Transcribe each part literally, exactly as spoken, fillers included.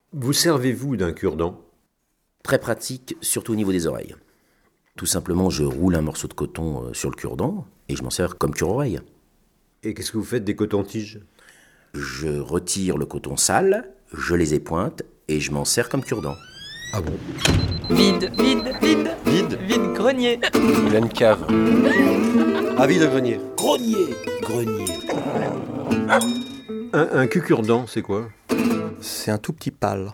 Vous servez-vous d'un cure-dent ? Très pratique, surtout au niveau des oreilles. Tout simplement, je roule un morceau de coton sur le cure-dent et je m'en sers comme cure-oreille. Et qu'est-ce que vous faites des cotons-tiges ? Je retire le coton sale, je les épointe et je m'en sers comme cure-dent. Ah bon ? Vide, vide, vide, Vide. vide, grenier. Il a une cave. Ah, vide-grenier. Grenier, grenier. Un, un cure-dent, c'est quoi ? C'est un tout petit pâle.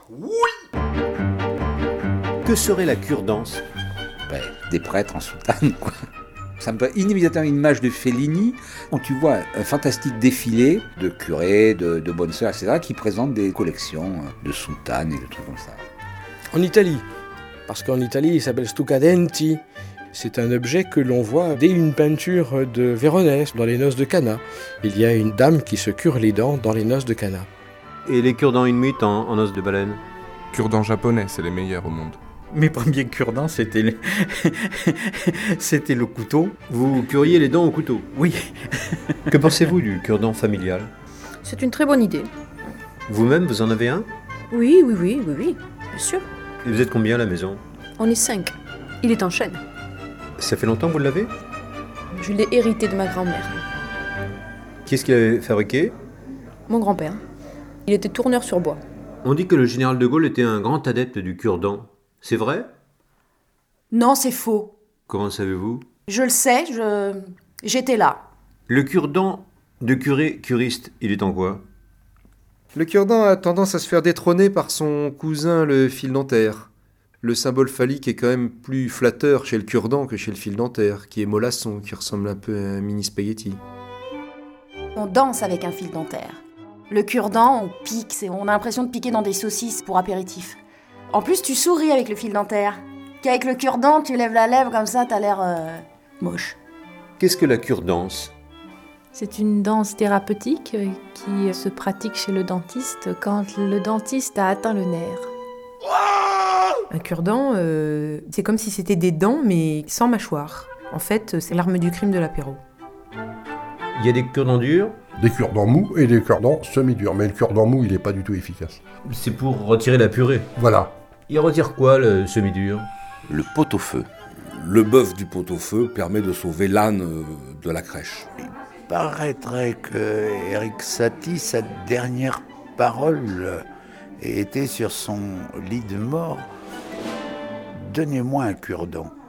Que serait la cure-danse ? Ben, des prêtres en soutane, quoi. Ça me donne immédiatement une image de Fellini, où tu vois un fantastique défilé de curés, de, de bonnes sœurs, et cetera, qui présentent des collections de soutanes et de trucs comme ça. En Italie, parce qu'en Italie, il s'appelle stuccadenti. C'est un objet que l'on voit dès une peinture de Véronèse, dans les noces de Cana. Il y a une dame qui se cure les dents dans les noces de Cana. Et les cure-dents inuits en, en os de baleine ? Cure-dents japonais, c'est les meilleurs au monde. Mes premiers cure-dents, c'était le... c'était le couteau. Vous curiez les dents au couteau ? Oui. Que pensez-vous du cure-dent familial ? C'est une très bonne idée. Vous-même, vous en avez un ? Oui, oui, oui, oui, oui, bien sûr. Et vous êtes combien à la maison ? On est cinq. Il est en chêne. Ça fait longtemps que vous l'avez ? Je l'ai hérité de ma grand-mère. Qui est-ce qui l'avait fabriqué ? Mon grand-père. Il était tourneur sur bois. On dit que le général de Gaulle était un grand adepte du cure-dent. C'est vrai ? Non, c'est faux. Comment savez-vous ? Je le sais, je... j'étais là. Le cure-dent de curé curiste, il est en quoi ? Le cure-dent a tendance à se faire détrôner par son cousin le fil dentaire. Le symbole phallique est quand même plus flatteur chez le cure-dent que chez le fil dentaire, qui est mollasson, qui ressemble un peu à un mini spaghetti. On danse avec un fil dentaire. Le cure-dent, on pique, c'est... on a l'impression de piquer dans des saucisses pour apéritif. En plus, tu souris avec le fil dentaire. Qu'avec le cure-dent, tu lèves la lèvre comme ça, t'as l'air euh, moche. Qu'est-ce que la cure-danse ? C'est une danse thérapeutique qui se pratique chez le dentiste quand le dentiste a atteint le nerf. Un cure-dent, euh, c'est comme si c'était des dents, mais sans mâchoire. En fait, c'est l'arme du crime de l'apéro. Il y a des cure-dents durs ? Des cure-dents mous et des cure-dents semi-durs. Mais le cure-dent mou, il n'est pas du tout efficace. C'est pour retirer la purée. Voilà. Il retire quoi, le semi-dur ? Le pot-au-feu. Le bœuf du pot-au-feu permet de sauver l'âne de la crèche. Il paraîtrait que Éric Satie, sa dernière parole était sur son lit de mort. Donnez-moi un cure-dent.